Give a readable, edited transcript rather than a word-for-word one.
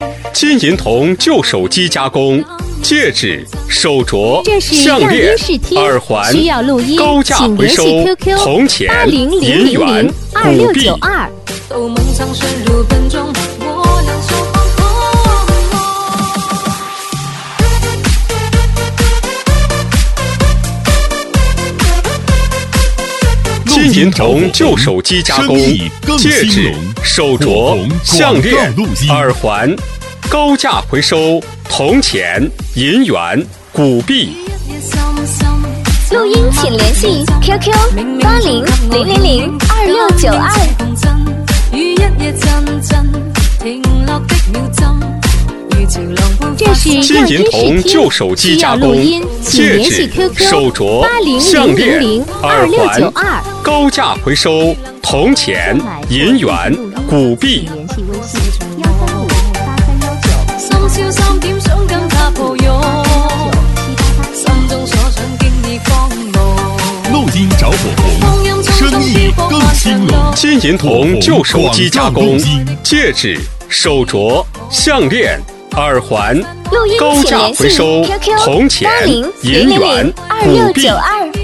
金银铜旧手机加工，戒指、手镯、 这是项链、 耳环，需要录音， 高价回收铜钱、银元、古币。金银铜旧手机加工，戒指、手镯、项链、耳环，高价回收铜钱、银元、古币。 录音请联系 QQ 80002692。这是金银铜旧手机加工，戒指、手镯、项链、耳环，高价回收铜钱、银元、古币。 录音找火红，生意更兴隆。 金银铜旧手机加工，戒指、手镯、项链、耳环，高价回收铜钱、银元、古币。